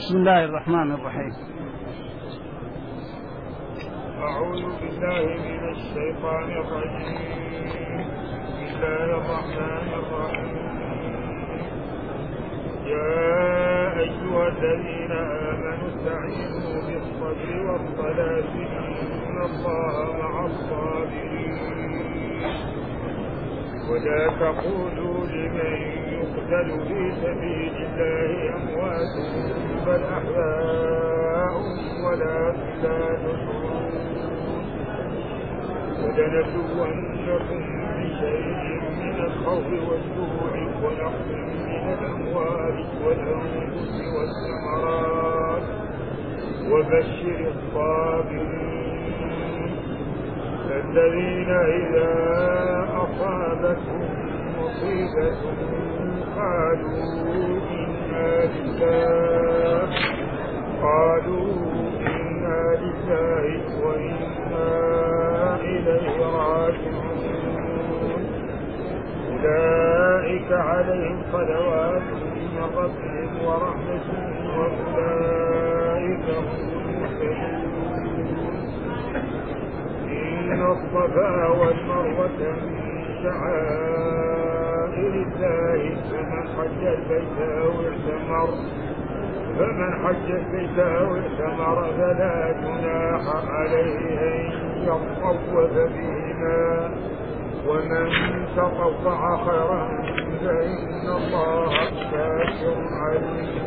بسم الله الرحمن الرحيم. أعوذ بالله من الشيطان الرجيم. بسم الله الرحمن الرحيم. يا أيها الذين آمنوا استعينوا بالصبر والصلاة إن الله مع الصابرين. ولا تقولوا لمن يقتل في سبيل الله أموات بل أحياء ولكن لا تشعرون. ولنبلونكم بشيء من الخوف والجوع ونقص من الأموال والأنفس والثمرات وبشر الصابرين الذين إذا أصابتهم مصيبة قالوا إنا لله وإنا إليه راجعون. أولئك عليهم صلوات من ربهم ورحمة وأولئك هم المهتدون. إن الصفا والمروة من شعائر الله فمن حج البيت أو اعتمر فلا جناح عليه أن يطوف بهما ومن تطوع خيرا فإن الله شاكر عليم.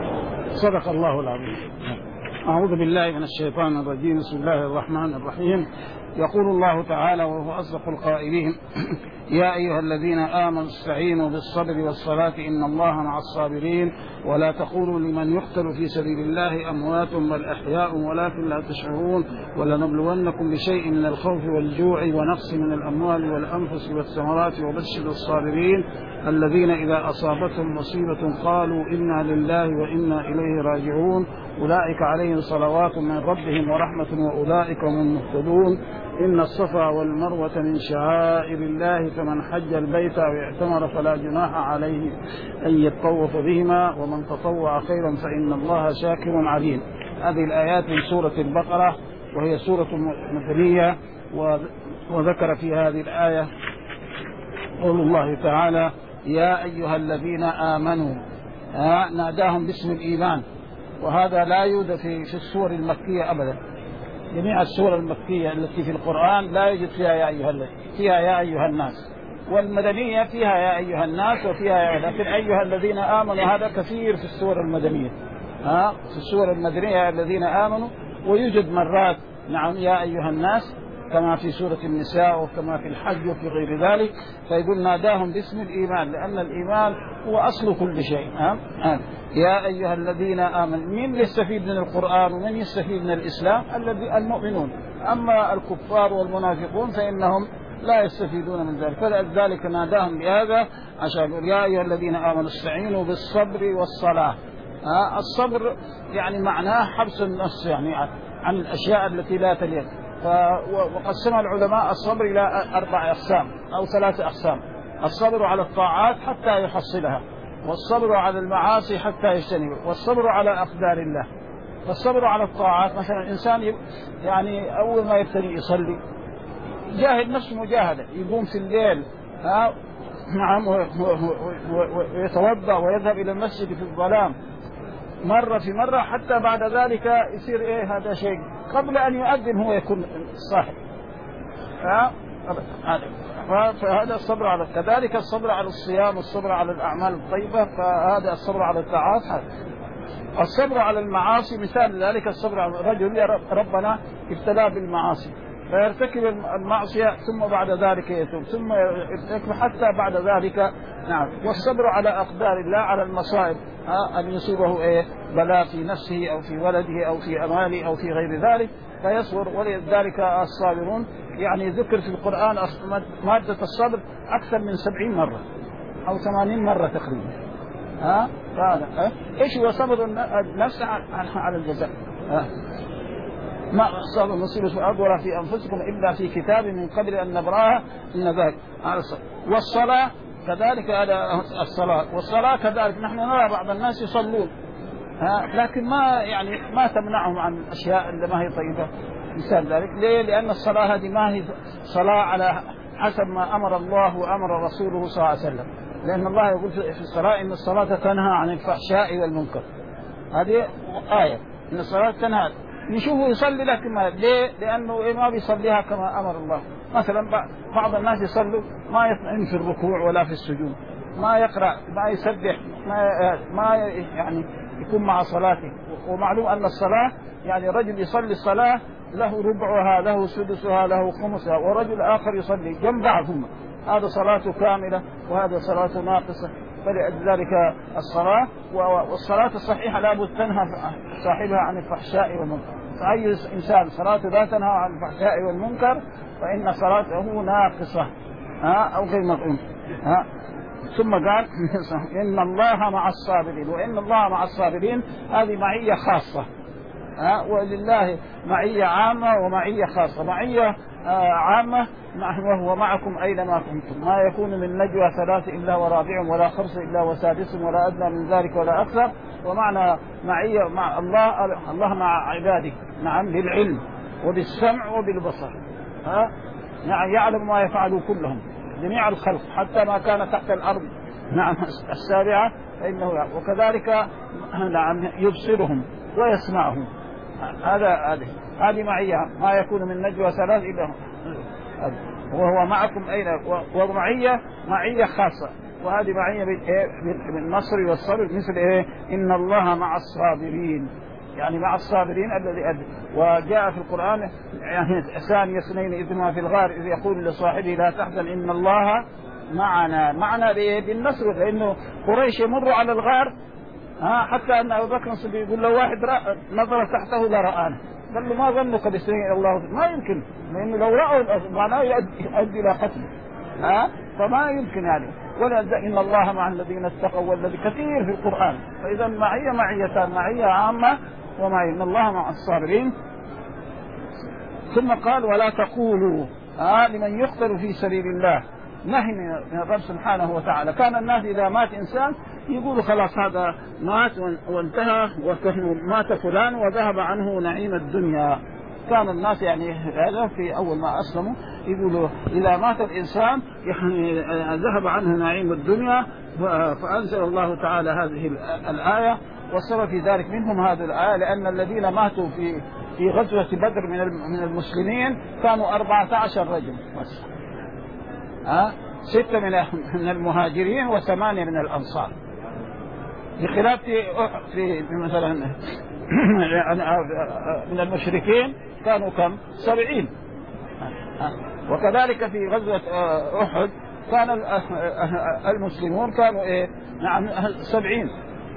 صدق الله العظيم. أعوذ بالله من الشيطان الرجيم. بسم الله الرحمن الرحيم. يقول الله تعالى وهو أصدق القائلين: يا أيها الذين آمنوا استعينوا بالصبر والصلاة إن الله مع الصابرين ولا تقولوا لمن يقتل في سبيل الله أموات بل أحياء ولكن لا تشعرون. ولنبلونكم بشيء من الخوف والجوع ونقص من الأموال والأنفس والثمرات وبشر الصابرين الذين إذا أصابتهم مصيبة قالوا إنا لله وإنا إليه راجعون. أولئك عليهم صلوات من ربهم ورحمة وأولئك هم المهتدون. إن الصفا والمروة من شعائر الله فمن حج البيت أو اعتمر فلا جناح عليه أن يطوف بهما ومن تطوع خيرا فإن الله شاكر عليم. هذه الآيات من سورة البقرة وهي سورة مدنية. وذكر في هذه الآية قول الله تعالى: يا أيها الذين آمنوا. ناداهم باسم الإيمان، وهذا لا يوجد في السور المكية أبدا. جميع السور المكية التي في القرآن لا يوجد فيها يا أيها الذين، فيها يا أيها الناس. والمدنية فيها يا أيها الناس وفيها لكن أيها الذين آمنوا هذا كثير في السور المدنية. في السور المدنية الذين آمنوا، ويوجد مرات نعم يا أيها الناس كما في سورة النساء وكما في الحج وفي غير ذلك. فيقول ناداهم باسم الإيمان لأن الإيمان هو أصل كل شيء. يا أيها الذين آمنوا. من يستفيد من القرآن ومن يستفيد من الإسلام؟ المؤمنون. أما الكفار والمنافقون فإنهم لا يستفيدون من ذلك. فلذلك ناداهم بهذا عشان يقول يا أيها الذين آمنوا استعينوا بالصبر والصلاة. الصبر يعني معناه حبس النفس يعني عن الأشياء التي لا تليق. وقسم العلماء الصبر إلى 4 أقسام أو 3 أقسام: الصبر على الطاعات حتى يحصلها، والصبر على المعاصي حتى يجتنبها، والصبر على أقدار الله. فالصبر على الطاعات مثلا الإنسان يعني أول ما يبتدي يصلي جاهد نفسه مجاهدة، يقوم في الليل نعم ويتوضأ ويذهب إلى المسجد في الظلام مرة في مرة حتى بعد ذلك يصير هذا شيء قبل أن يؤذن هو يكون صاحب. فهذا الصبر على كذلك الصبر على الصيام والصبر على الأعمال الطيبة. فهذا الصبر على الطاعات. الصبر على المعاصي مثال ذلك الصبر على الرجل ربنا ابتلاه بالمعاصي فيرتكب المعصية ثم بعد ذلك يتوب ثم يرتكب حتى بعد ذلك نعم. والصبر على أقدار الله على المصائب أن يصيبه بلاء في نفسه أو في ولده أو في أماله أو في غير ذلك فيصبر. ولذلك الصابرون يعني ذكر في القرآن مادة الصبر أكثر من 70 مرة أو 80 مرة تقريبا. فهذا إيش هو صبر النفس على الجزاء. ما أصاب مصيبة في الأرض ولا في أنفسكم إلا في كتاب من قبل أن نبراها إن ذلك. والصلاة كذلك هذا الصلاة. والصلاة كذلك نحن نرى بعض الناس يصلون لكن ما تمنعهم عن أشياء اللي ما هي طيبة مثال ذلك. ليه؟ لأن الصلاة هذه ما هي صلاة على حسب ما أمر الله وأمر رسوله صلى الله عليه وسلم، لأن الله يقول في الصلاة إن الصلاة تنهى عن الفحشاء والمنكر. هذه آية إن الصلاة تنهى. نشوفه يصلي لكن ما ليه؟ لأنه ما بيصليها كما أمر الله. مثلا بعض الناس يصلوا ما يطمئن في الركوع ولا في السجود، ما يقرأ، ما يسبح، ما يعني يكون مع صلاته. ومعلوم أن الصلاة يعني رجل يصلي الصلاة له ربعها، له سدسها، له خمسها، ورجل آخر يصلي جنب بعضهم، هذا صلاته كاملة وهذا صلاته ناقصة. فلذلك الصلاة والصلاة الصحيحة لابد تنهى صاحبها عن الفحشاء والمنكر. فأي إنسان صلاته لا تنهى عن الفحشاء والمنكر فإن صلاته ناقصة أو غير مطعوم. ثم قال إن الله مع الصابرين، وإن الله مع الصابرين هذه معية خاصة، ولله معية عامة ومعية خاصة. معية عامة وهو معكم أينما كنتم، ما يكون من نجوى ثلاث إلا ورابعهم ولا خمس إلا وسادسهم ولا أدنى من ذلك ولا أكثر. ومعنى معية مع الله مع عباده، نعم، بالعلم وبالسمع وبالبصر، يعني يعلم ما يفعلوا كلهم جميع الخلق حتى ما كان تحت الأرض، نعم، السابعة فإنه وكذلك نعم يبصرهم ويسمعهم. هذه معية ما يكون من نجوى ثلاث إلا وهو معكم أين. ومعية خاصة، وهذه معية بالنصر والصبر، مثل إن الله مع الصابرين، يعني مع الصابرين الذي وجاء في القرآن يعني ثاني اثنين إذ هما في الغار إذ يقول لصاحبه لا تحزن إن الله معنا بالنصر. لأنه قريش يمروا على الغار حتى أن أبو بكر الصديق يقول له واحد نظر تحته لرآنا، قال له ما ظنك بسنين الله؟ ما يمكن، لأنه لو رأوا معناه يؤدي إلى قتل، فما يمكن يعني. ولا إن الله مع الذين اتقوا والذي كثير في القرآن. فإذا معيتان، معية عامة ومعية إن الله مع الصابرين. ثم قال ولا تقولوا لمن يقتل في سبيل الله، نهي من الرب سبحانه وتعالى. كان الناس إذا مات إنسان يقولوا خلاص هذا مات وانتهى مات فلان وذهب عنه نعيم الدنيا. كان الناس يعني هذا في أول ما أسلموا يقولوا إذا مات الإنسان يعني ذهب عنه نعيم الدنيا. فأنزل الله تعالى هذه الآية، والسبب في ذلك منهم هذه الآية لأن الذين ماتوا في غزوة بدر من المسلمين كانوا 14 رجل بس، 6 من المهاجرين و8 من الأنصار، بخلاف في مثلا من المشركين كانوا كم 70. وكذلك في غزوة أحد كان المسلمون كانوا نعم 70.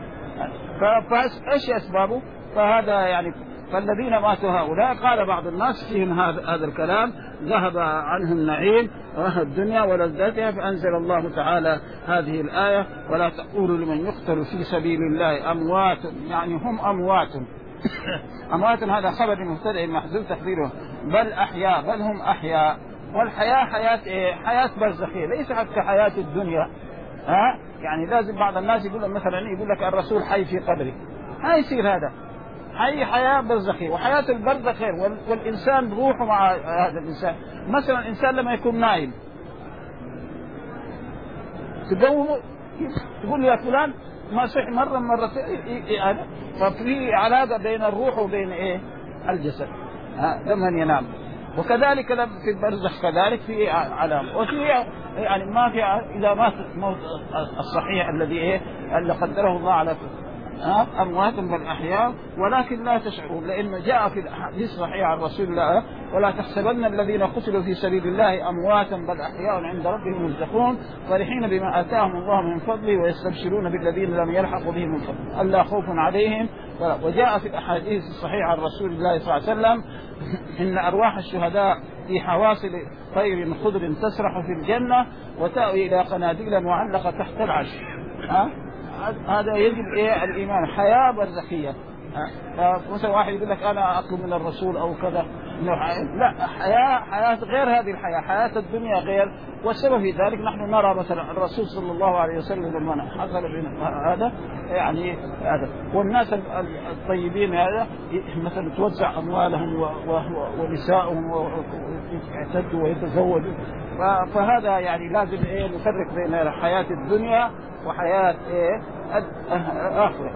فايش اسبابه؟ فهذا يعني فالذين ماتوا هؤلاء قال بعض الناس فيهم هذا الكلام ذهب عنهم النعيم الدنيا ولذتها. فأنزل الله تعالى هذه الآية ولا تقولوا لمن يقتل في سبيل الله أموات، يعني هم أموات. أموات هذا خبر مبتدأ محذوف تقديره بل أحياء، بل هم أحياء. والحياة حياة برزخية ليس حتى حياة الدنيا. يعني لازم بعض الناس يقول مثلا يقول لك الرسول حي في قبره، ما يصير هذا. حياة برزخية، وحياة البرزخ خير، والإنسان روحه مع هذا الإنسان. مثلا الإنسان لما يكون نايم تقومه تقول يا فلان ما صح مرتين، ففي علاقة بين الروح وبين الجسد لما ينام. وكذلك في البرزخ كذلك في علامة. وفي يعني ما في إذا مات موت الصحيح الذي اللي قدره الله على أموات بل أحياء ولكن لا تشعرون. لأنه جاء في الحديث الصحيح عن رسول الله ولا تحسبن الذين قتلوا في سبيل الله أمواتا بل أحياء عند ربهم يرزقون فرحين بما آتاهم الله من فضله ويستبشرون بالذين لم يلحقوا بهم من فضله ألا خوف عليهم. وجاء في الأحاديث الصحيحة عن رسول الله صلى الله عليه وسلم إن أرواح الشهداء في حواصل طير خضر تسرح في الجنة وتأوي إلى قناديل معلقة تحت العرش. هذا يجب الإيمان حياة برزخية. فمثلا واحد يقول لك أنا أطلب من الرسول أو كذا، لا، حياة غير هذه الحياة، حياة الدنيا غير. والسبب في ذلك نحن نرى مثلا الرسول صلى الله عليه وسلم لما حصل هذا يعني هذا، والناس الطيبين هذا مثلا توزع أموالهم ونسائهم ويعتدوا ويتزوجوا، فهذا يعني لازم نفرق بين حياة الدنيا وحياة الآخرة.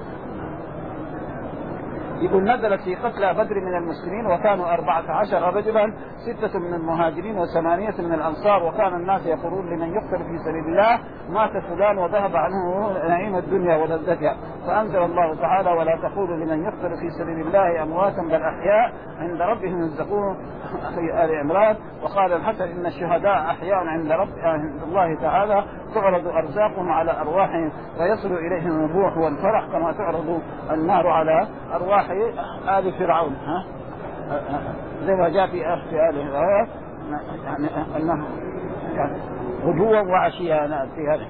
يقول نزلت في قتلى بدر من المسلمين وكانوا 14 رجلا، 6 من المهاجرين و8 من الأنصار، وكان الناس يقولون لمن يقتل في سبيل الله مات فلان وذهب عنه نعيم الدنيا ولذتها، فأنزل الله تعالى ولا تقولوا لمن يقتل في سبيل الله أمواتا بل أحياء عند ربهم يرزقون في آل عمران. وقال الحسن إن الشهداء أحياء عند الله تعالى تعرض أرزاقهم على أرواحهم فيصل إليهم الروح والفرح كما تعرض النار على أرواح آل فرعون. زي ما جاء في آل يعني أنه غدوا وعشيا في هذا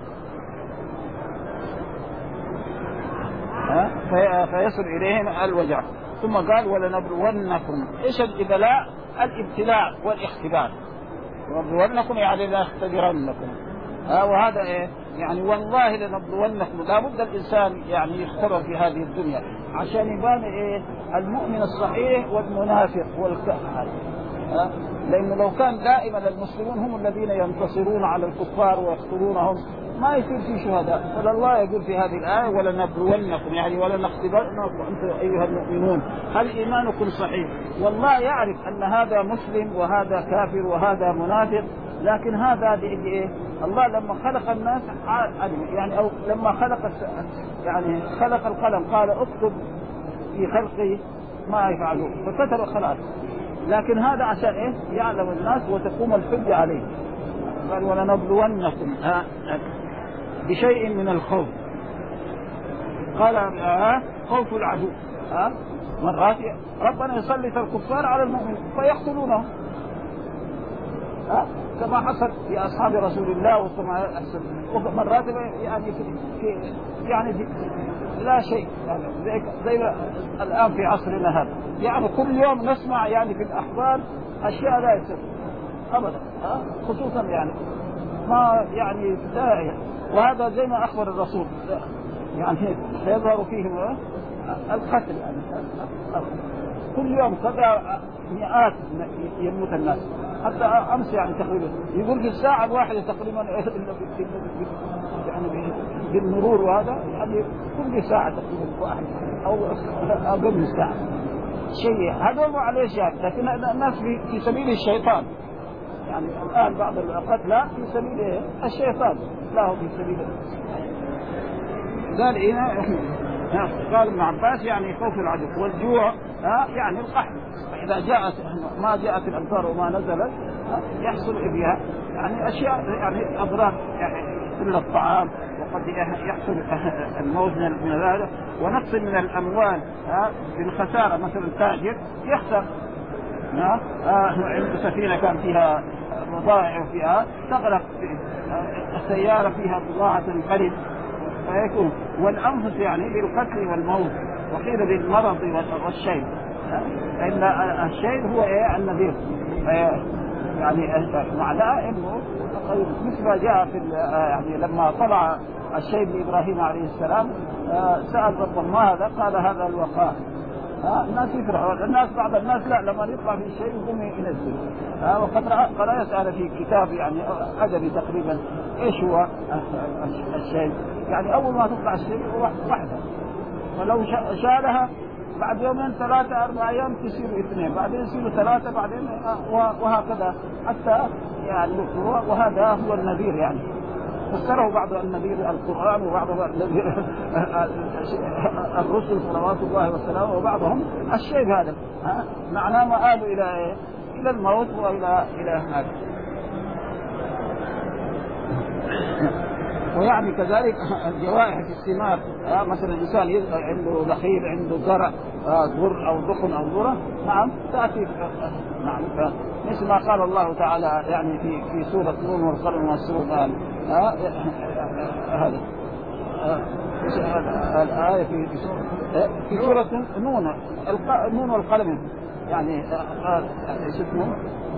فيصل إليهم الوجع. ثم قال ولنبلونكم. إيش الإبلاء؟ الابتلاء والاختبار. ونبلونكم يعني لا اختبرنكم. وهذا يعني والله لنبلونكم. لا بد الإنسان يعني يختبر في هذه الدنيا عشان يبان المؤمن الصحيح والمنافق والكافر. لأنه لو كان دائما المسلمون هم الذين ينتصرون على الكفار ويقتلونهم ما يصير في شهداء. فالله يقول في هذه الآية ولنبلونكم يعني ولنختبرنكم أنتم أيها المؤمنون هل إيمانكم صحيح. والله يعرف أن هذا مسلم وهذا كافر وهذا منافق، لكن هذا الله لما خلق الناس يعني أو لما يعني خلق القلم قال اكتب في خلقي ما يفعلون فكتب خلاص. لكن هذا عشان يعلم الناس وتقوم الحجة عليه. قال ولنبلونكم بشيء من الخوف. قال خوف العدو. مرات ربنا يسلط الكفار على المؤمنين فيقتلونهم كما حصل في أصحاب رسول الله ومرات يعني لا شيء يعني زي الآن في عصرنا هذا يعني كل يوم نسمع يعني في الأخبار أشياء لا يصير أبدا خصوصا يعني ما يعني لا. وهذا زي ما أخبر الرسول يعني سيظهر فيهم القتل يعني كل يوم كذا مئات يموت الناس. حتى أمس يعني تقريبا يقول في الساعة الواحدة تقريبا يعني بالمرور وهذا يعني كل ساعة تقريبا واحد أو أقل من ساعة شيء. هذا مو عليه شيء لكن الناس في سبيل الشيطان يعني الآن بعض الأوقات لا في سبيل الشيطان لا هو في سبيل. قال ابن عباس يعني خوف العدو والجوع يعني القحط. إذا جاءت ما جاءت الأمطار وما نزلت يحصل فيها يعني أشياء يعني أضرار يعني كل الطعام وقد يحصل الموت من هذا ونقص من الأموال بالخسارة. مثلا تاجر يخسر عند سفينة كان فيها بضائع وفيها تغرق السيارة فيها بضاعة القرب فيكون. والأنفس يعني بالقتل والموت وقيل بالمرض والشيء. إن الشيء هو النذير يعني معناه إنه مثل ما جاء في يعني لما طلع الشيء بإبراهيم عليه السلام سأل رب ما هذا قال هذا الوقاء. الناس يفرحوا الناس بعض الناس لا لما يطلع في الشيء يقوم ينزل. وقد قرأ يسأل في كتاب يعني أدبي تقريبا إيش هو الشيء يعني أول ما تطلع الشيء واحدة ولو شالها بعد يومين 3 4 أيام تصير 2 بعدين يصير 3 بعدين وهكذا حتى يعني وهذا هو النذير يعني فسره بعض النذير القرآن وبعض النذير الرسل صلوات الله وسلامه وبعضهم الشيء هذا معناه مآل إلى الموت وإلى هذا. ويعني كذلك الجوائح في الثمار مثلا الإنسان عنده نخيل عنده زرع ذر أو دخن أو ذرة نعم تأتي نعم مثل ما قال الله تعالى يعني في سورة نون والقلم والسور قال هذا الآية في سورة نون والقلم يعني اسمه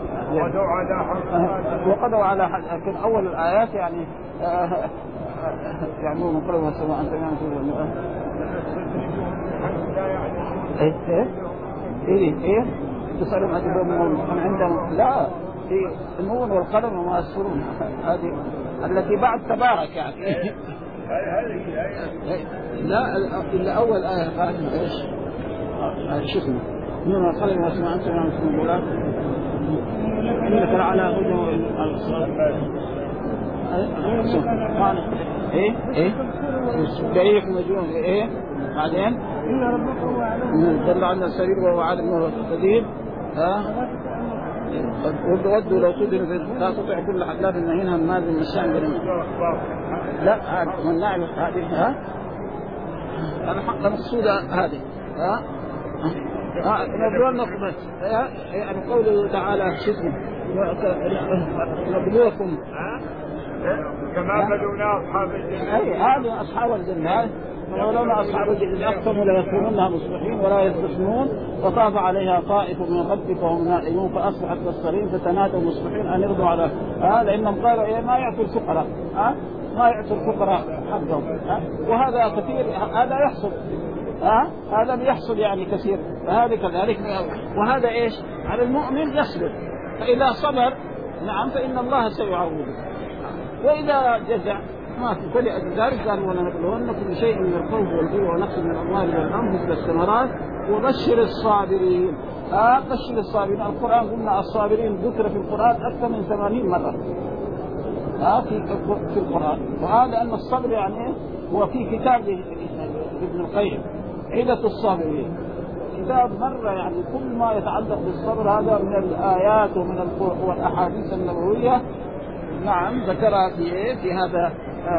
وقدوا على حد لكن أول الآيات يعني يعني من قبل السماء أنت يعني إيه تصرم أجبهم من عندهم لا في النون والقلم وما يسرون هذه التي بعد تبارك يعني لا إلا أول آية قالت إيش شو اسمه النون والقلم وما يسرون أنت يعني اسمه ولا إنك على هدى ايه كيف مجنون ايه بعدين دل عنا السبيل وهو عالم وهو السبيل ودوا لو تدري لا تطع كل حلاف مهين هماز مشاء لا من نعم هذه المقصودة هذه نبلون نقبل يعني قوله تعالى شسم نبلوكم كما بدونا أصحاب الجنة أي هذه أصحاب الجنة ولولا أصحاب الجنة أقسموا ليدخلونها مصبحين ولا يستثنون وطاف عليها طائف من ربك وهم نائمون فأصبحت كالصريم فتنادوا مصبحين أن يرضوا على لأنهم قالوا إيه ما يعطوا الفقراء ما يعطوا الفقراء حقهم وهذا كثير هذا يحصل هذا بيحصل يعني كثير فهذا كذلك وهذا إيش على المؤمن يصبر فإذا صبر نعم فإن الله سيعوضه وإذا جزع ما في فلأجل ذلك قال ولنبلونكم بشيء من الخوف والجوع ونقص من الأموال والأنفس والثمرات وبشر الصابرين بشر الصابرين. القرآن قلنا الصابرين ذكر في القرآن أكثر من 80 مرة في القرآن وهذا أن الصبر يعني هو في كتاب ابن القيم عدة الصابرين كتاب مرة يعني كل ما يتعلق بالصبر هذا من الآيات ومن والأحاديث النبوية نعم ذكرها في هذا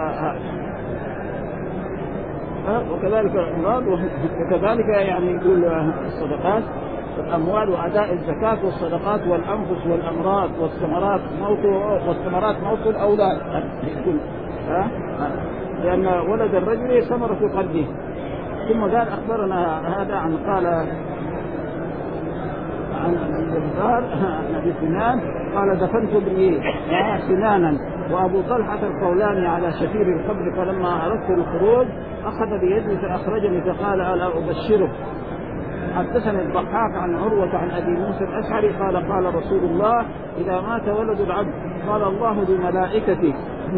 وكذلك الأمراض وكذلك يعني يقول الصدقات الأموال وأداء الزكاة والصدقات والأنفس والأمراض والثمرات موت الأولاد لأن ولد الرجل ثمرة في قلبه. ثم قال أخبرنا هذا عن الجبار أبي سنان قال دفنت ابني سنانا وأبو طلحة القولاني على شفير القبر فلما أردت الخروج أخذ بيدي فأخرجني فقال ألا أبشره. حدثني الضحاك عن عروة عن أبي موسى الأشعري قال رسول الله إذا مات ولد العبد قال الله لملائكته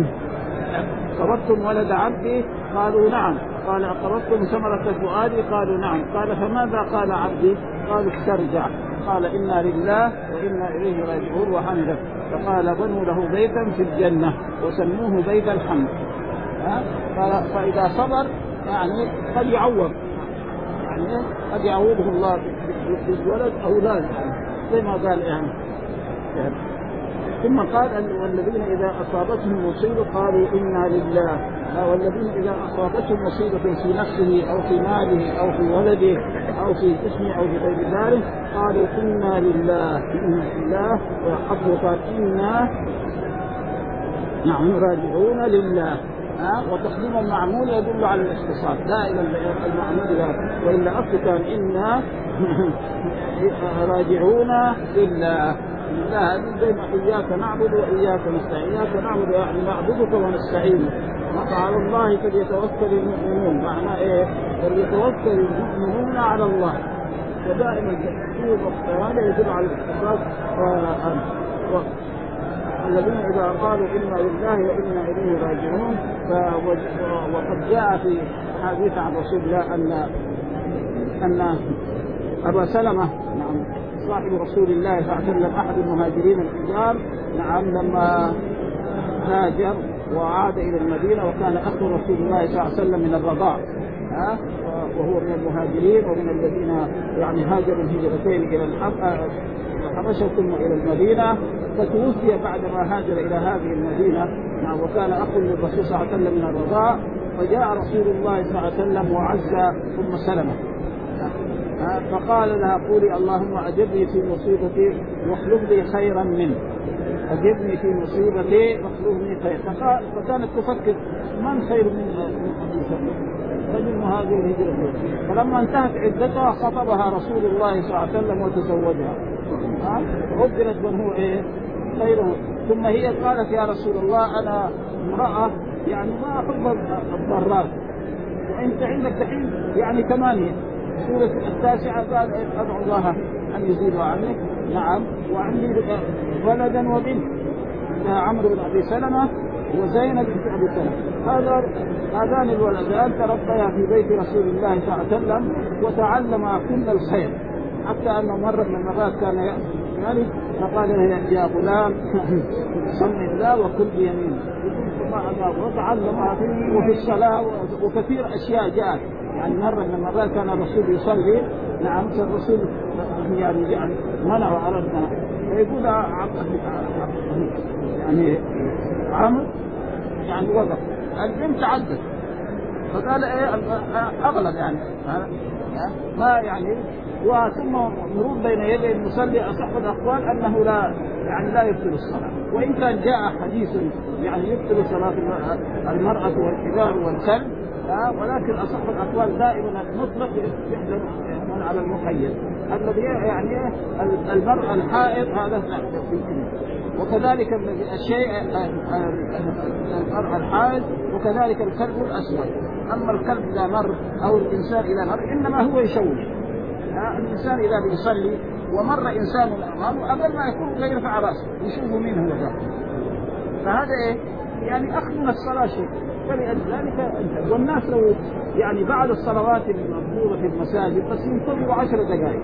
قبضتم ولد عبدي قالوا نعم قال أقبضتم ثمرة فؤادي قالوا نعم قال فماذا قال عبدي قالوا استرجع قال إنا لله وإنا إليه راجعون وحمده فقال بنوا له بيتا في الجنة وسموه بيت الحمد. فإذا صبر يعني قد يعوض يعني قد يعوضه الله بالولد أولاد زي ما قال يعني. ثم قال والذين إذا أصابتهم مصيبة قالوا إنا لله والذين إذا أصابتهم مصيبة في نفسه أو في ماله أو في ولده أو في جسمه أو في غير ذلك قالوا إنا لله وحفظه قال إنا نحن راجعون لله وتقديم المعمول يدل على الاختصاص لا إلى المعمول وإلا أصل كان إنا راجعون لله زي ما إياك نعبد وإياك نستعين. إياك نعبد يعني نعبدك ونستعين وعلى الله فليتوكل المؤمنون معناه إيه فليتوكل المؤمنون على الله ودائما التأكيد هذا يدل على الاختصاص. الذين إذا قالوا إنا لله وإنا إليه راجعون وقد جاء في حديث عن رسول الله أن أبا سلمة نعم صاحب رسول الله صلى الله عليه وسلم أحد المهاجرين الكبار نعم لما هاجر وعاد إلى المدينة وكان أخو رسول الله صلى الله عليه وسلم من الرضاع وهو من المهاجرين ومن الذين يعني هاجروا الهجرتين إلى الحبشة ثم إلى المدينة فتوفي بعدما هاجر إلى هذه المدينة نعم وكان أخو للرسول صلى الله عليه وسلم من الرضاع فجاء رسول الله صلى الله عليه وسلم وعز أم سلمة فقال لها قولي اللهم أجرني في مصيبتي واخلف لي خيرا منه أجرني في مصيبتي واخلفني خيرا. فكانت تفكر من خير من أبي سلمة تتم هذه الهجرة. فلما انتهت عدتها خطبها رسول الله صلى الله عليه وسلم وتزوجها. عبرت من هو إيه خيره. ثم هي قالت يا رسول الله أنا امرأة يعني ما أحب الضرار، وأنت عندك دحين يعني 8 سورة 9 قال أدعو الله أن يزيدها عنك. نعم وعندي ولدا وبنت عمرو بن أبي سلمة وزينب بنت أبي سلمة. هذان الولدان تربيا في بيت رسول الله صلى الله عليه وسلم وتعلما كل الخير، حتى أنه مرة من المرات كان يعني فقال يا غلام صل الله وكل بيمينه وتعلم وفي الصلاة وكثير أشياء جاءت. يعني مرة من المرات كان الرسول يصلي. نعم الرسول يعني منع وأردنا فيقول يعني عمرو يعني وقف البنت عدت فقال ايه اغلب يعني ما يعني. وثم مرور بين يدي المصلي اصح الاقوال انه لا يبطل الصلاه، وان كان جاء حديث يعني يبطل صلاه المراه والكبار والكلب، ولكن اصح الاقوال دائما المطلق يحمل على المقيد الذي يعني المراه الحائض هذا وكذلك الشيء المرأة الحائض وكذلك الكلب الأسود. أما الكلب إذا مر أو الإنسان إذا مر إنما هو يشوش. الإنسان إذا بيصلي ومر إنسان أمامه قبل ما يكون لا يرفع رأسه يشوف منه هو ذا، فهذا إيه يعني أخذ من الصلاة شيء. فلذلك والناس لو يعني بعد الصلوات المفروضة في المساجد بس ينتظروا 10 دقائق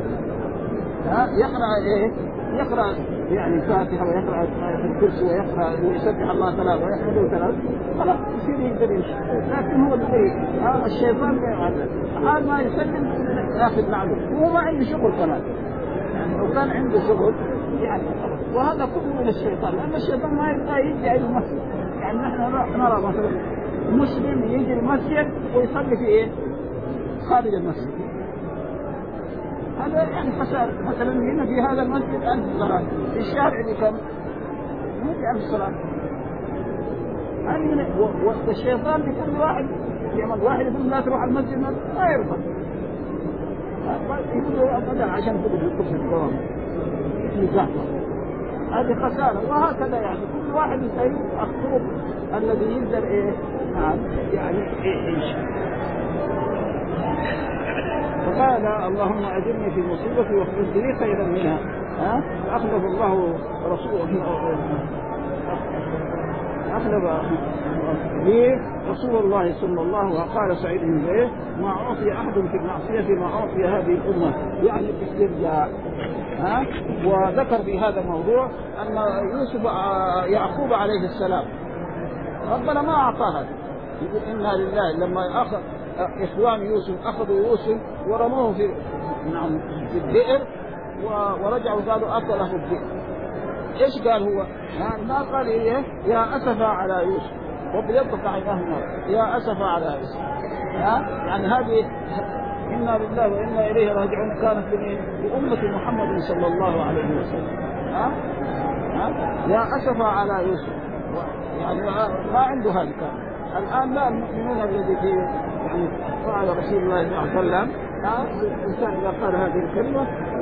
يقرأ إيه يقرأ يعني الفاتحة ويقرأ الكرسي ويقرأ ويسبح الله 3 ويحمده 3 خلاص يصير يقدر يمشي. لكن هو الشيطان حال ما يسلم ياخذ معلوم وهو ما عنده شغل كمان. يعني لو كان عنده شغل يعني وهذا كله من الشيطان، لأن الشيطان ما يبغى يجي إلى المسجد. يعني نحن نرى مثلا مسلم يجي المسجد ويصلي في إيه خارج المسجد، هذا يعني خسارة. مثلا هنا في هذا المسجد 1000 صلاة، في الشارع بكم؟ مو ب1000 صلاة. يعني والشيطان بكل واحد يعمل واحد يقول لا تروح المسجد ما يرضى، يقول أبدا عشان تقول في الدوام هذه خسارة. وهكذا يعني كل واحد يسير الطرق الذي يقدر إيه يعني يعيش. فقال اللهم أجرني في مصيبتي واخلف لي خيرا منها. أخلف الله رسوله أخلف لي رسول الله صلى الله عليه وسلم. قال سعيد بن زيد ما أعطي أحد في المعصية ما أعطي هذه الأمة، يعني باسترجاع. وذكر في هذا الموضوع أن يوسف يعقوب عليه السلام ربنا ما أعطاه، يقول إنا لله. لما أخذ إخوان يوسف أخذوا يوسف ورموه في البئر ورجعوا قالوا أكله البئر. إيش قال هو؟ ما قال إيه يا أسف على يوسف وبيضحك عيناه يا أسف على يوسف. يعني هذه إنا لله وإنا إليه راجعون كانت بأمة محمد صلى الله عليه وسلم. يا أسف على يوسف، يعني ما عنده هذا الكلام. الآن لا المؤمنون الذي في يعني قال رسول الله صلى الله عليه وسلم الإنسان إذا قال هذه الكلمة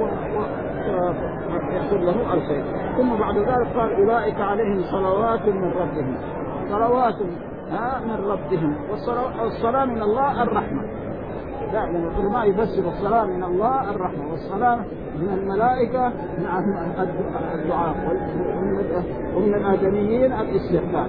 ويحصل له الخير. ثم بعد ذلك قال أولئك عليهم صلوات من ربهم، صلوات من ربهم. والصلاة من الله الرحمة. دائما العلماء يفسر الصلاة من الله الرحمة، والصلاة من الملائكة الدعاء، ومن الآدميين الاستغفار.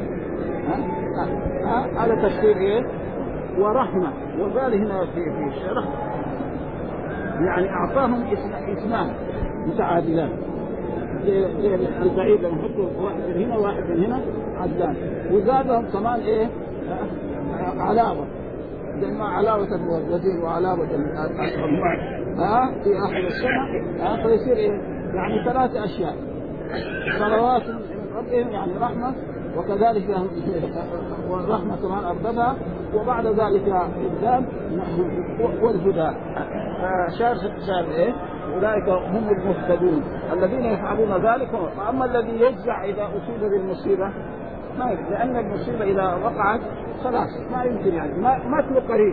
هذا تشريع إيه ورحمة. وقال هنا في الشرح يعني أعطاهم اسمان متعادلان زي البعيد لما نحطه واحد من هنا واحد من هنا عدلان. وزادهم كمان إيه علاوة زي ما علاوة الموجودين وعلاوة الحمار في آخر السنة. فيصير إيه يعني 3 أشياء: صلوات من ربهم يعني رحمة، وكذلك والرحمة كمان أردفها، وبعد ذلك الإبدال والهدى. شار إيه أولئك هم المهتدون الذين يفعلون ذلك. وأما الذي يجزع إذا أصيب بالمصيبة ما، لأن المصيبة إذا وقعت خلاص ما يمكن يعني ما له قريب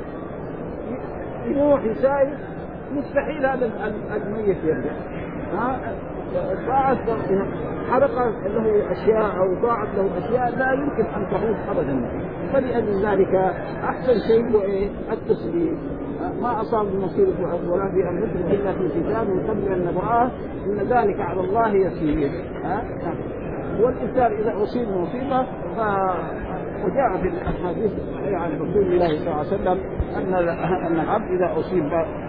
يروح يساير مستحيل هذا الميت يرجع. ضاعت حرق له أشياء أو ضاعت له أشياء لا يمكن أن تعود أبدا. فلأجل ذلك أحسن شيء هو التسليم. ما أصاب المصيبة ولا في أنفسهم إلا في كتاب من قبل أن نبرأه إن ذلك على الله يسير. والإنسان إذا أصيب مصيبة وجاء في الحديث عن رسول الله صلى الله عليه وسلم أن العبد إذا أصيب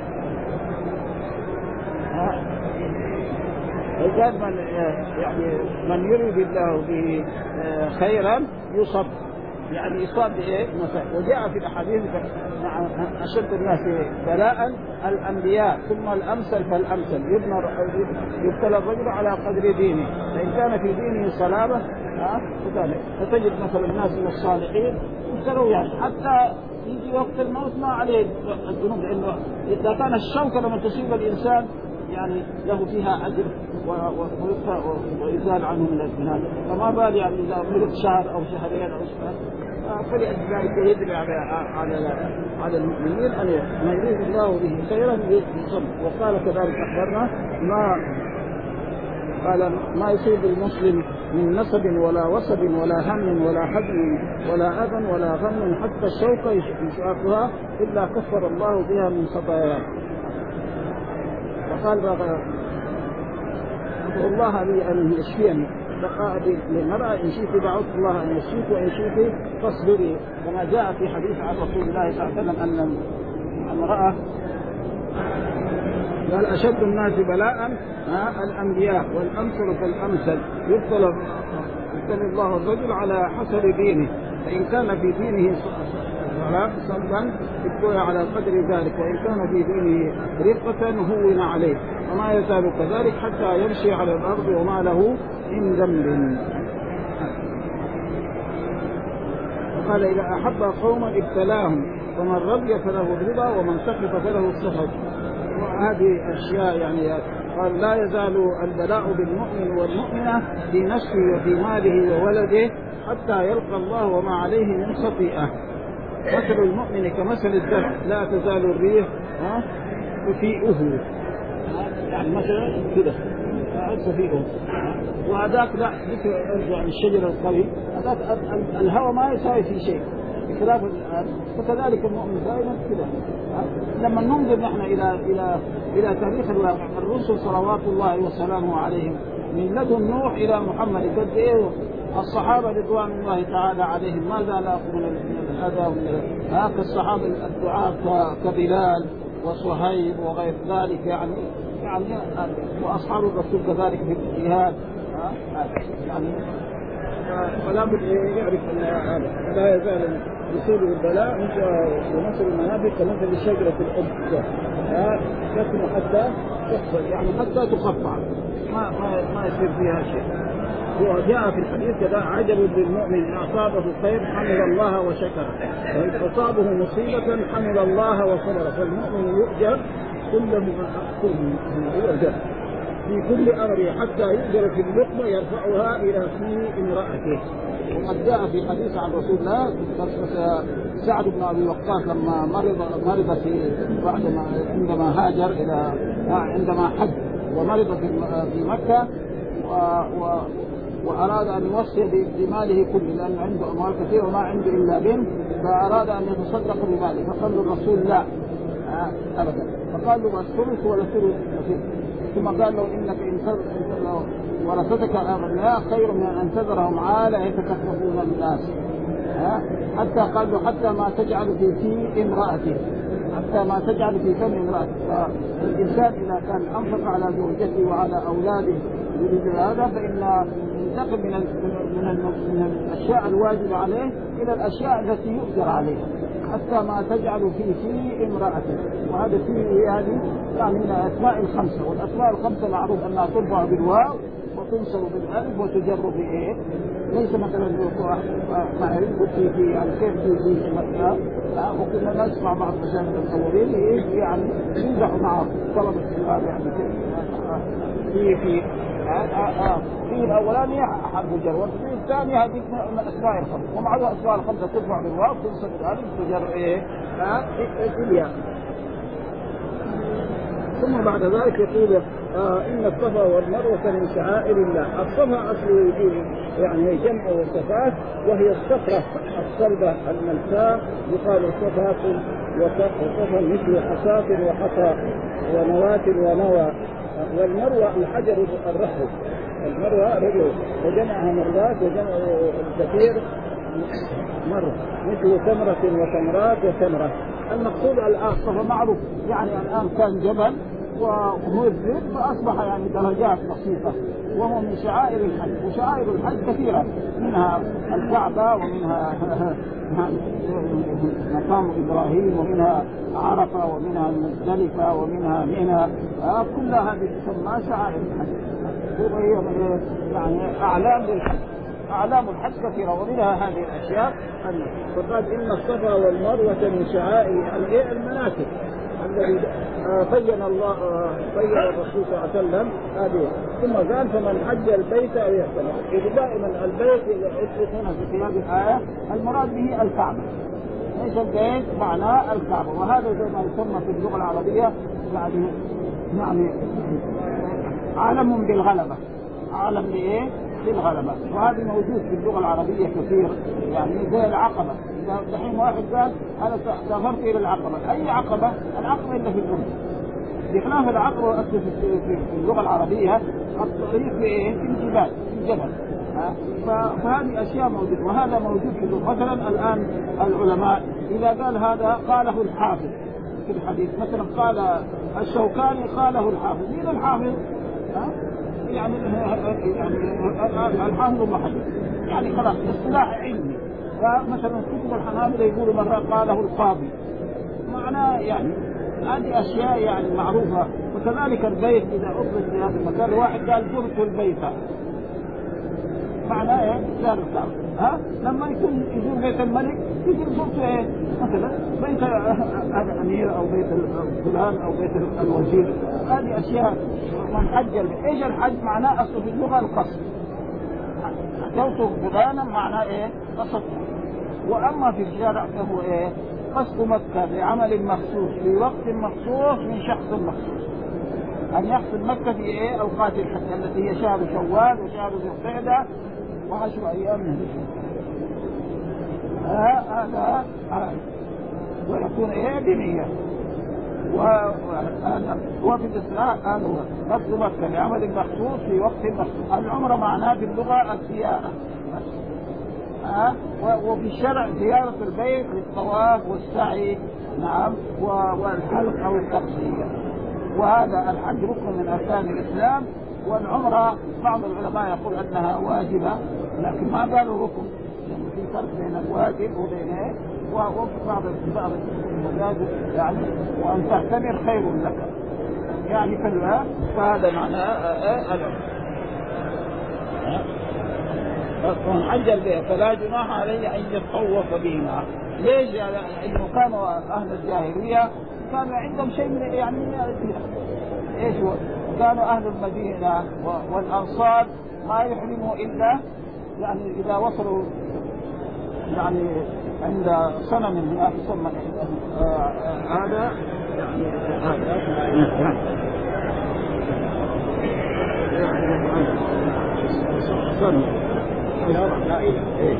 من يريد الله به خيرا يصب يعني يصاب بإيه مثلا. وجاء في الأحاديث أشد الناس بلاء الأنبياء ثم الأمثل فالأمثل يبتلى الرجل على قدر دينه فإن كان في دينه صلابة فتجد مثلا الناس من الصالحين يبتلوا يعني حتى يجي وقت الموت ما عليه الذنوب لأنه إذا كان الشوكة لما تصيب الإنسان يعني له فيها أجر ويزال عنه من هذا فما بال يعني إذا مرض شهر أو شهرين أو شهر. فلذلك يدري على المؤمنين أن ما يريد الله به خيرا يصب. وقال كذلك أخبرنا ما يصيب المسلم من نصب ولا وصب ولا هم ولا حزن ولا أذى ولا غم حتى الشوكة يشاقها إلا كفر الله بها من خطاياه. وقال ادعو الله لي أن يشفيني للمرأة إن شئت دعوت الله أن يشفيك وإن شئت فاصبري كما جاء في حديث عن رسول الله صلى الله عليه وسلم أن المرأة قال أشد الناس بلاء الأنبياء والأمثل فالأمثل يبتلى الله الرجل على حسب دينه فإن كان في دينه صلبا ابتلى على قدر ذلك وإن كان في دينه رقة هون عليه وما يزال كذلك حتى يمشي على الأرض وما له من ذنب. وقال إذا أحب قوما ابتلاهم ومن رضي فله الرضا ومن سخط فله السخط. وهذه أشياء يعني قال لا يزال البلاء بالمؤمن والمؤمنة في نفسه وفي ماله وولده حتى يلقى الله وما عليه من خطيئة. مثل المؤمن كمثل الدرع لا تزال الريح تفيئه يعني مثلا كده تفيئه وهذاك لا يعني الشجر القوي هذاك الهواء ما يساوي في شيء بخلاف وكذلك المؤمن دائما كده. لما ننظر نحن الى تاريخ الرسل صلوات الله وسلامه عليهم من لدن نوح الى محمد قد ايه الصحابه رضوان الله تعالى عليهم ما زالوا من الاذى ومن الصحابه الدعاة كبلال وصهيب وغير ذلك يعني واصحاب الرسول كذلك في الجهاد يعني فلا بد يعرف ان لا يزال يصيبه البلاء ومثل المنابر كمثل شجره الحب تكن حتى تحصل يعني حتى تقطع ما يصير فيها شيء. وجاء في الحديث كذا عجب للمؤمن إن أصابه خير حمد الله وشكر وإن أصابه مصيبة حمد الله وصبر فالمؤمن يؤجر كله يؤجر في كل أمر حتى يؤجر في اللقمة يرفعها إلى في امرأته. وقد جاء في حديث عن رسول الله سعد بن أبي وقاص لما مرض في عندما هاجر إلى عندما حج ومرض في مكة وأراد أن يوصي بماله كله لأن عنده أموال كثير وما عنده إلا بنت فأراد أن يتصدق بماله فقال له الرسول لا أبدا فقال له الثلث ولا ثلث ثم قال له إنك إن ورثتك الأغنياء خير من أن تذرهم عالة يتكففون الناس حتى قال له حتى ما تجعل في امرأته حتى ما تجعل في فم امرأته. فالإنسان إذا كان أنفق على زوجته وعلى أولاده يريد هذا فإن ينتقل من الأشياء الواجبة عليه إلى الأشياء التي يؤجر عليها حتى ما تجعل في امرأته. وهذا فيه هذه يعني من الأسماء الخمسة والأسماء الخمسة معروف أنها ترفع بالواو وتنصب بالألف وتجر بإيه ليس مثلا ما يقول في يعني كيف في مكة وكنا نسمع بعض مشاهد المصورين يعني يمزحوا مع طلبة الشباب يعني في في الأولانية حرف الجر، وفي الثانية هذه من الأسماء الخمسة، ومعها الأسماء الخمسة ترفع بالواو تنصب بالألف تجر الياء. ثم بعد ذلك يقول إن الصفا والمروة من شعائر الله. الصفا أصله يعني هي جمع صفات، وهي الصخرة الصلبة الملساء يقال صفات وصفا مثل حصاة وحصى ونواة ونوى. والمروة الحجر الرحب، المروة رجل وجمعها مرات وجمع كثير مرة مثل تمرة وتمرات وتمرة. المقصود الآن صفا معروف يعني الآن كان جبل ومذب فأصبح يعني درجات بسيطة، وهو من شعائر الحج. وشعائر الحج كثيرة، منها الكعبة ومنها مقام إبراهيم ومنها عرفة ومنها المزدلفة ومنها منى، كلها هذه تسمى شعائر الحج، وهي يعني أعلام للحج. أعلام الحج كثيرة ومنها هذه الأشياء. فقال إن الصفا والمروة من شعائر المناسك الذي بين الله بين الرسول صلى الله عليه وسلم هذه. ثم قال فمن حج البيت أو يحتمل. إذا دائما البيت هنا في سياق الآية المراد به الكعبة. ليس البيت معناه الكعبة، وهذا زي ما يسمى في اللغة العربية يعني عالم بالغلبة، عالم لإيه؟ بالغلبة. وهذا موجود في اللغة العربية كثير، يعني زي العقبة. إذا دحين واحد قال أنا سافرت إلى العقبة، أي عقبة؟ العقبة اللي في الأرض، بخلاف العقبة في اللغة العربية الطريق في الجبال، في الجبل. فهذه أشياء موجودة، وهذا موجود في اللغة. مثلا الآن العلماء إذا قال هذا قاله الحافظ في الحديث، مثلا قال الشوكاني قاله الحافظ. مين الحافظ؟ يعني الحافظ المحدث، يعني خلاص اصطلاح علمي. فمثلا كتب الحنابلة يقولوا مرة قاله القاضي، معناه يعني هذه أشياء يعني معروفة. وكذلك البيت إذا أطلق في هذا المكان، واحد قال زرت البيت، معناه إيه؟ زار الكعبة. لما يكون يزور بيت الملك يقول زرت إيه؟ مثلا بيت الأمير أو بيت فلان أو بيت الوزير. هذه أشياء. من حج إيش الحج؟ معناه أصل في اللغة القصد، حجوت فلانا معناه إيه؟ قصد. وأما في الشارع فهو إيه؟ قصد مكة بعمل مخصوص في وقت مخصوص من شخص مخصوص. أن يقصد مكة في إيه؟ أوقات الحج التي هي شهر شوال وشهر ذي القعدة و10 أيام من هذا ويكون إيه؟ بنية. وفي الإسراء هذا هو قصد مكة بعمل مخصوص في وقت مخصوص. العمرة معناه في اللغة الزيارة، وفي الشرع زيارة البيت للطواف والسعي، نعم، والحلق أو التقصير. وهذا الحج ركن من أركان الإسلام. والعمرة بعض العلماء يقول أنها واجبة، لكن ما قالوا ركن، يعني في فرق بين الواجب وبين إيه؟ وبعض المجازر يعني وأن تعتمر خير لك، يعني كلها. فهذا معناه من حج البيت فلا جناح عليه أن يتطوف بهما. ليش؟ لأنه كانوا أهل الجاهلية كانوا عندهم شيء من يعني إيش هو؟ كانوا أهل المدينة والأنصار ما يحرموا إلا يعني إذا وصلوا يعني عند صنم من أحسن هذا صنم لا إيه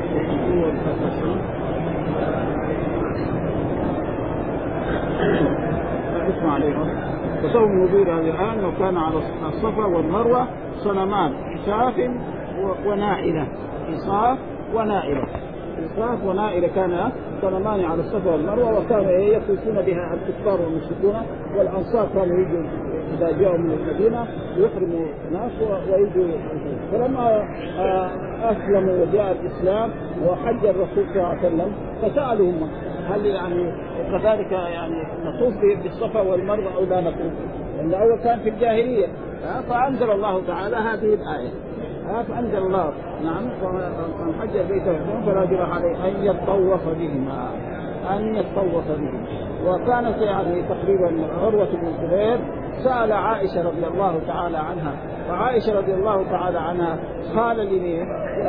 اسمع عليهم. تصور المدير هذا الآن لو كان على الصفا والمروة صنمان إصاف ونائلة، إصاف ونائلة، إصاف ونائلة، كان صنمان على الصفا والمروة، وكانوا يطوفون بها الكفار والمشركون. والأنصار كانوا يجوا إذا جاءوا من المدينة يحرموا الناس ويجوا. فلما أسلموا وجاء الإسلام وحج الرسول صلى الله عليه وسلم فسألهم هل يعني كذلك يعني نطوف بالصفا والمروة أو لا نطوف؟ لأن أول كان في الجاهلية. فأنزل الله تعالى هذه الآية. فأنزل الله نعم من حج البيت فلا جناح عليه أن يتطوف بهما، أن يتطوف بهما. وكانت يعني تقريبا عروة بن الزبير سأل عائشة رضي الله تعالى عنها، وعائشة رضي الله تعالى عنها قال لمين؟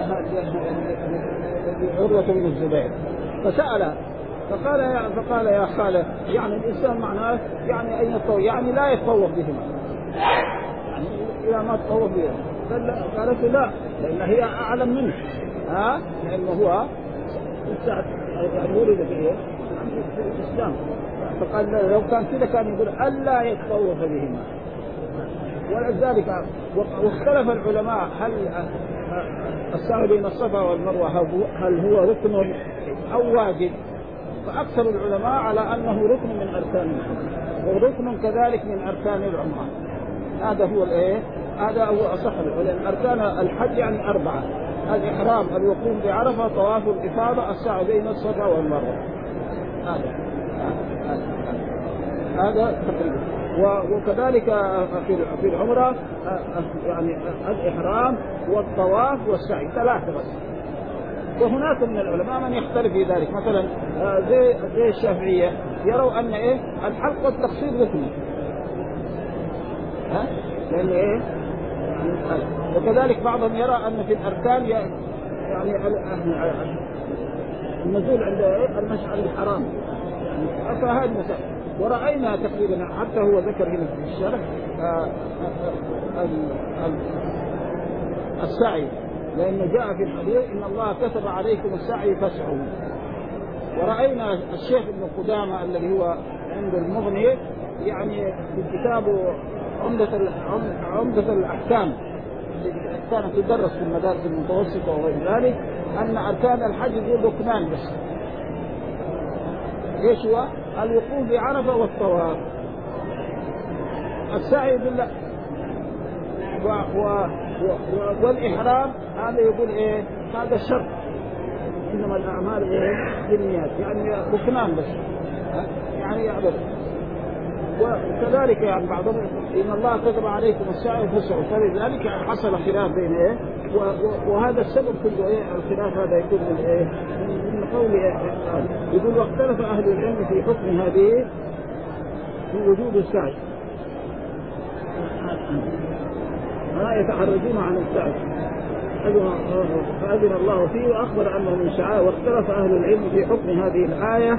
عروة بن الزبير، فسألها فقال يا خالة يعني الإنسان معناه يعني أين يتطوف؟ يعني لا يتطوف بهما، يعني إذا ما تطوف بهما. قالت لا، لأن هي أعلم منه، لأنه هو يعني ولد في الإسلام. فقال لو كان كذا كان يقول ألا يتطوف بهما. ولذلك واختلف العلماء هل السعي بين الصفا والمروة هل هو ركن أو واجب؟ فأكثر العلماء على أنه ركن من أركان الحج، وركن كذلك من أركان العمرة. هذا هو هذا هو أصح، لأن أركان الحج يعني 4: الإحرام، الوقوف بعرفة، طواف الإفاضة، السعي بين الصفا والمروة. هذا تقريبا. وكذلك في العمرة يعني الإحرام والطواف والسعي 3 بس. وهناك من العلماء من يختلف في ذلك، مثلا زي الشافعية يروا أن الحلق والتقصير ركن، لأن وكذلك بعضهم يرى أن في الأركان يعني النزول عند المشعر الحرام، يعني فهذه المسائل. ورأينا تقريبا حتى هو ذكر هنا في الشرح السعي، لأنه جاء في الحديث إن الله كتب عليكم السعي فاسعوا. ورأينا الشيخ ابن قدامة الذي هو عند المغني يعني في كتابه عمدة الأحكام كانت تدرس في المدارس المتوسطة وغير ذلك، أن أركان الحج يقول ركنان بس. إيش هو؟ الوقوف بعرفة والطواف. السعي بالله والإحرام هذا يقول هذا الشرط، إنما الأعمال بالنيات، يعني ركنان بس، يعني يعبد. وكذلك يعني بعضهم إن الله كتب عليكم السعي فاسعوا، فلذلك حصل خلاف بين وهذا السبب كله الخلاف هذا يكون من قول يقول واختلف أهل العلم في حكم هذه في وجوب السعي، يتحرجون عن السعي فأذن الله فيه وأخبر أنه من شعائر. واختلف أهل العلم في حكم هذه الآية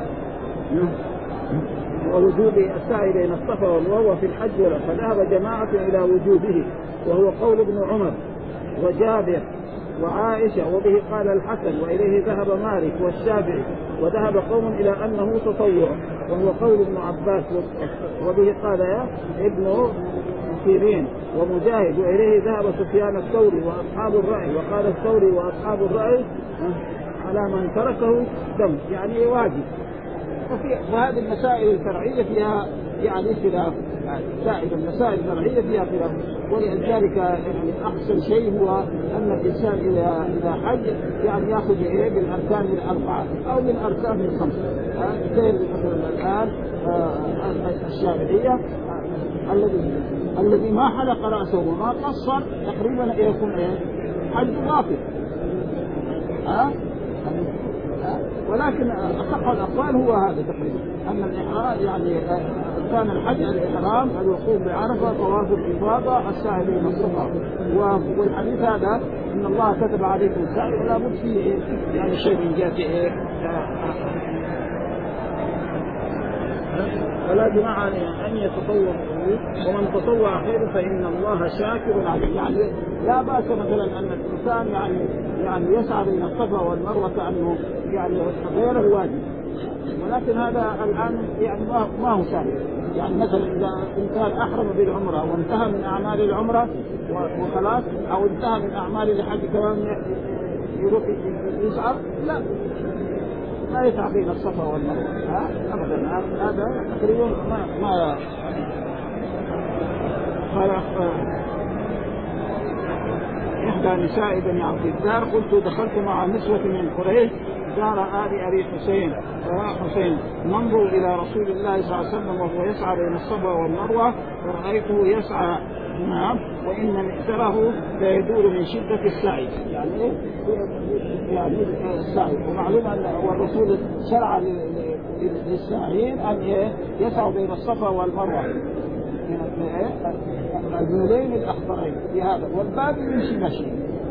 ووجوب السعي بين الصفا والمروة في الحج، فذهب جماعة إلى وجوبه وهو قول ابن عمر وجابر وعائشة، وبه قال الحسن، وإليه ذهب مالك والشافعي، وذهب قوم إلى أنه تطوع وهو قول ابن عباس، وبه قال ابن سيرين ومجاهد، وإليه ذهب سفيان الثوري وأصحاب الرأي. وقال الثوري وأصحاب الرأي على من تركه دم، يعني واجب. وهذه المسائل الفرعية فيها يعني خلاف، سائر المسائل الفرعية فيها خلاف. ولذلك يعني أحسن شيء هو أن الإنسان إذا حج يعني يأخذ بالأركان ال4 أو من أركان ال5. زي مثلا الآن الشافعية الذي ما حلق رأسه وما قصر تقريبا يكون حج واقف. ولكن أصح الأقوال هو هذا تقريبا، أن الإحرام يعني كان الحج الإحرام، الوقوف بعرفة، طواف الإفاضة، السعي بين الصفا. والحديث هذا إن الله كتب عليكم السعي ولا بد فيه يعني شيء من جهة ولا جماعة أن يتطوع، ومن تطوع خير فإن الله شاكر عليه. يعني لا بأس مثلا أن الإنسان يعني يسعى بين الصفا والمروة كأنه يعني غير الواجب، ولكن هذا الآن يعني ما هو سهل. يعني مثلا إذا الإنسان أحرم بالعمرة وانتهى من أعمال العمرة وخلاص، أو انتهى من أعمال الحج كمان يروح يسعى، لا يسعى بين الصفا والمروة أبدا. هذا تقريبا ما إحدى نساء بني عبد الدار قلت دخلت مع نسوة من قريش دار آل أبي حسين، يا حسين ننظر إلى رسول الله صلى الله عليه وسلم وهو يسعى بين الصفا والمروة، ورأيته يسعى وإن مئزره لا يدور من شدة السعي، يعني السعي. ومعلوم أن الرسول شرع للساعين أن يسعوا بين الصفا والمروة المولين الأخضرين في هذا، والباقي يمشي مشي.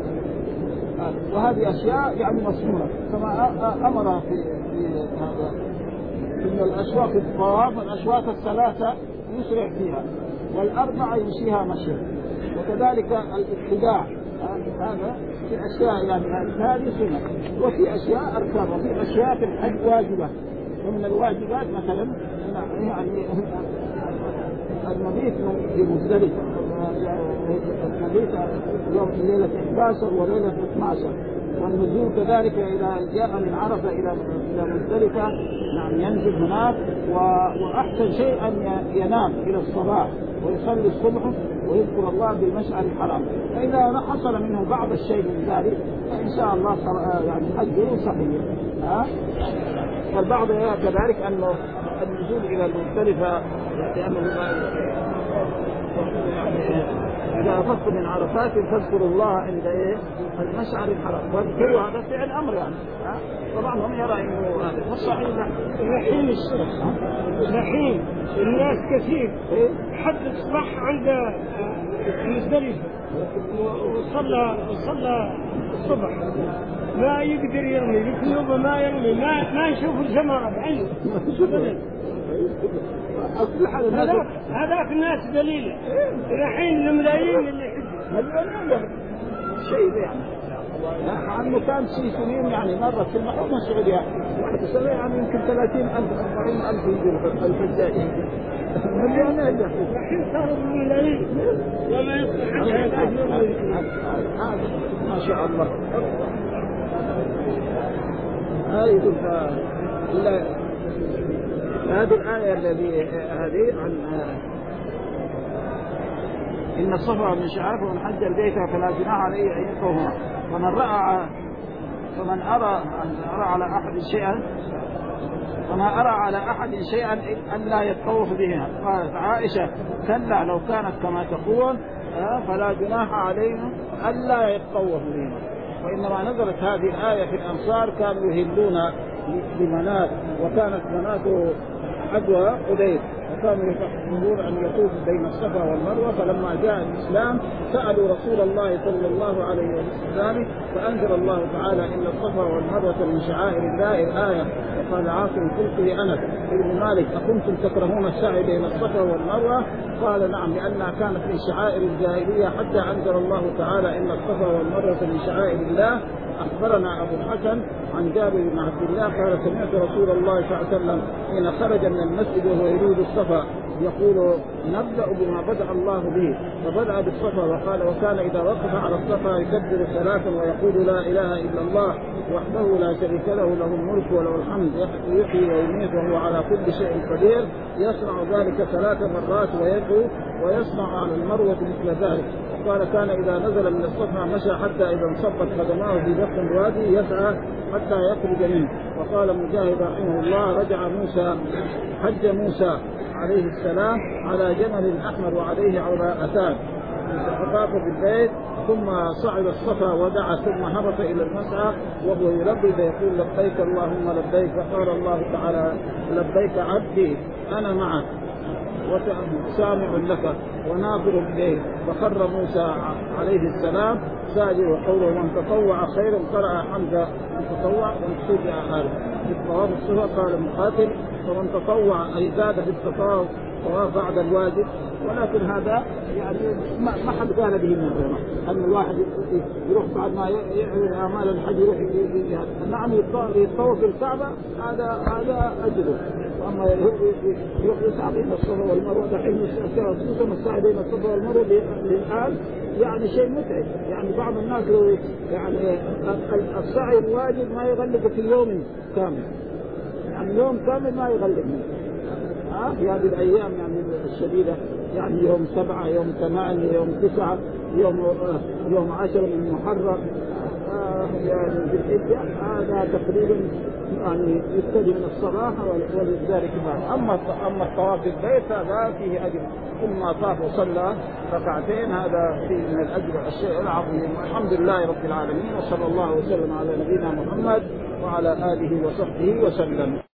وهذه أشياء يعني مسنونة كما أمر في هذا إن الأشواط الطواف الأشواط الثلاثة يسرع فيها والأربعة يمشيها مشي، وكذلك الاتباع هذا في أشياء يعني هذه سنة، وفي أشياء أركان، وفي أشياء في الحج واجبة. ومن الواجبات مثلا يعني المبيت في مزدلفة، المبيت يوم ليلة 11 وليلة 12، والنزول كذلك إذا جاء من عرفة إلى مزدلفة نعم ينزل هناك، وأحسن شيء أن ينام إلى الصباح ويصلي الصبح ويذكر الله بالمشعر الحرام. فإذا حصل منه بعض الشيء من ذلك فإن شاء الله يعني حجه صحيح. والبعض يرى كذلك أنه النزول إلى المزدلفة لأنه إذا أفضت من عرفات فاذكروا الله عند المشعر الحرام، واذكروا هذا فعل أمر يعني. طبعا هم يرى إنه هذا والصحيح الحين الحين الناس كثير حد الصبح عند المزدلفة وصلى الصبح ما يقدر يرمي، يكنوب ما يرمي، ما يشوف الجماعة بعينه. هذاك الناس دليل الحين الملايين اللي يحبوا شيء يعني عنه كان في سنين يعني مرة في المحكمة السعودية يعني يمكن 30,000 40,000 يجوا الحجاج الحين صاروا ملايين وما يصلح ما شاء الله. هذه الآية الذي هذه عن إن الصفا من شعائر ومن حج البيت فلا جناح عليه أن يطوفهما، فمن أرى على أحد شيئا فما أرى على أحد شيئا أن لا يتطوف بهما. قالت عائشة كلا لو كانت كما تقول فلا جناح عليهم أن لا يتطوف بهما. وإنما نزلت هذه الآية في الأنصار كانوا يهلون بمنات، وكانت مناته عدوى قدير، وكانوا يحبون أن يطوفوا بين الصفا والمروة. فلما جاء الإسلام سألوا رسول الله صلى الله عليه وسلم فأنزل الله تعالى إن الصفا والمروة من شعائر الله الآية. وقال عاصم قلت لأنس بن مالك أكنتم تكرهون السعي بين الصفا والمروة؟ قال نعم لأنها كانت من شعائر الجاهلية حتى أنزل الله تعالى إن الصفا والمروة من شعائر الله. أخبرنا أبو الحسن عن جابر بن عبد الله قال سمعت رسول الله صلى الله عليه وسلم حين خرج من المسجد وهو يريد الصفا يقول نبدأ بما بدأ الله به، فبدأ بالصفا وقال وكان إذا وقف على الصفا يكبر ثلاثا ويقول لا إله إلا الله وحده لا شريك له له الملك وله الحمد يحيي ويميت وهو على كل شيء قدير. يصنع ذلك 3 مرات ويدعو ويصنع على المروة مثل ذلك. قال كان إذا نزل من الصفا مشى حتى إذا انصبت قدماه في بطن الوادي يسعى حتى يخرج منه. وقال مجاهد رحمه الله رجع موسى حج موسى عليه السلام على جمل أحمر وعليه عراءتان فطاف بالبيت ثم صعد الصفا ودعا ثم هبط إلى المسعى وهو يلبي فيقول لبيك اللهم لبيك. فقال الله تعالى لبيك عبدي أنا معك وسامع لك وناظر إليه. فخر موسى عليه السلام ساجد وقوله من تطوع خيرا قرأ حمزة تطوع ومقصود آخر في الطواف الصفا. قال مقاتل فمن تطوع أي زاد في الطواف بعد الواجب، ولكن هذا يعني ما حد قال به من العلماء أن الواحد يروح بعد ما يعمل أعمال الحج يروح نعم يتطوف في الكعبة هذا أجره. أما يروح يسعى بين الصفا والمروة دحين خصوصا السعي بين الصفا والمروة للآن يعني شيء متعب. يعني بعض الناس لو يعني السعي الواجب ما يغلق في يوم كامل، يعني يوم كامل ما يغلق في هذه الأيام يعني الشديدة، يعني يوم 7 يوم 8 يوم 9 يوم 10 من محرم يعني بالحجة هذا تقريبا يعني يبتدي من الصباح ولذلك بعد. أما الطواف بالبيت هذا فيه أجر، ثم طاف وصلى ركعتين هذا فيه من الأجر الشيء العظيم. الحمد لله رب العالمين وصلى الله وسلم على نبينا محمد وعلى آله وصحبه وسلم.